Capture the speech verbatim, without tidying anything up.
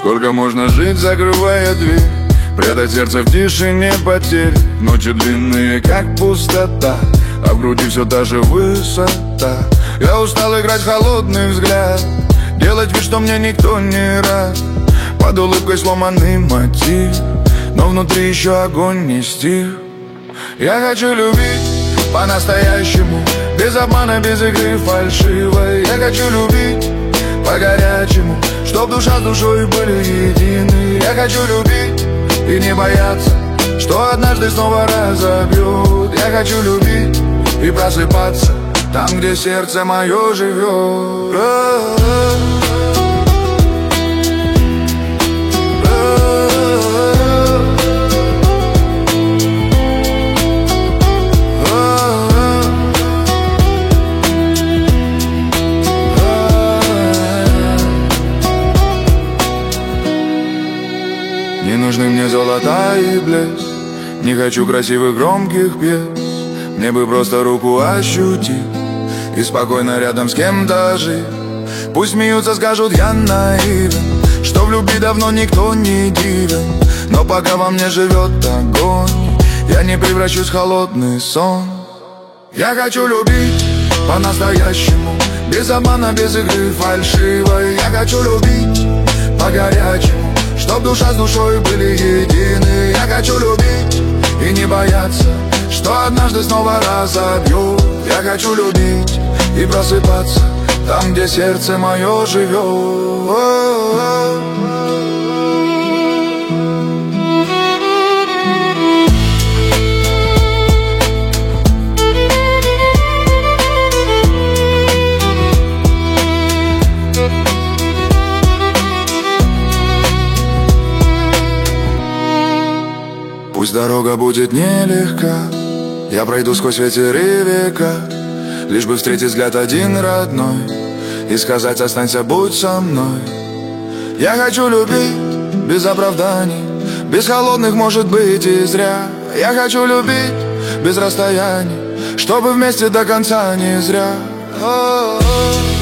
Сколько можно жить, закрывая дверь, прятать сердце в тишине потерь. Ночи длинные, как пустота, а в груди все та же высота. Я устал играть в холодный взгляд, делать вид, что мне никто не рад. Под улыбкой сломанный мотив, но внутри еще огонь не стих. Я хочу любить по-настоящему, без обмана, без игры фальшивой. Я хочу любить по-горячему, чтоб душа с душой были едины. Я хочу любить и не бояться, что однажды снова разобьют. Я хочу любить и просыпаться там, где сердце мое живет. Не нужны мне золота и блеск, не хочу красивых громких пьес. Мне бы просто руку ощутить и спокойно рядом с кем-то жить. Пусть смеются, скажут, я наивен, что в любви давно никто не дивен. Но пока во мне живет огонь, я не превращусь в холодный сон. Я хочу любить по-настоящему, без обмана, без игры фальшивой. Я хочу любить по-горячему, чтоб душа с душой были едины. Я хочу любить и не бояться, что однажды снова разобью. Я хочу любить и просыпаться там, где сердце мое живет. Пусть дорога будет нелегка, я пройду сквозь ветер и века, лишь бы встретить взгляд один родной и сказать: останься, будь со мной. Я хочу любить без оправданий, без холодных, может быть, и зря. Я хочу любить без расстояний, чтобы вместе до конца не зря. О-о-о.